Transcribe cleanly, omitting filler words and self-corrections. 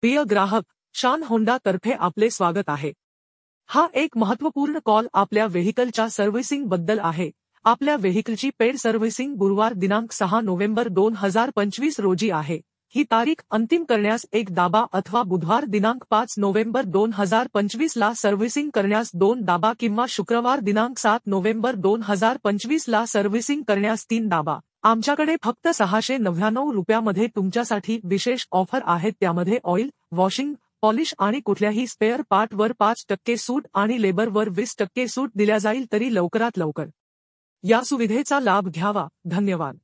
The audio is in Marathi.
प्रिय ग्राहक, शान होंडा तर्फे आपले स्वागत आहे। हा एक महत्त्वपूर्ण कॉल आपल्या व्हेइकलच्या सर्व्हिसिंग बद्दल आहे। आपल्या व्हेइकलची पेड सर्व्हिसिंग गुरुवार दिनांक 6 नोव्हेंबर 2025 रोजी आहे। ही तारीख अंतिम करण्यास एक दाबा अथवा बुधवार दिनांक 5 नोव्हेंबर 2025 ला सर्व्हिसिंग करण्यास 2 दाबा किंवा शुक्रवार दिनांक 7 नोव्हेंबर 2025 ला सर्व्हिसिंग करण्यास 3 दाबा। आमच्याकडे फक्त 699 रुपयामध्ये तुमच्यासाठी विशेष ऑफर आहेत, त्यामध्ये ऑइल, वॉशिंग, पॉलिश आणि कुठल्याही स्पेअर पार्टवर 5% सूट आणि लेबरवर 20% सूट दिल्या जाईल। तरी लवकरात लवकर या सुविधेचा लाभ घ्यावा। धन्यवाद।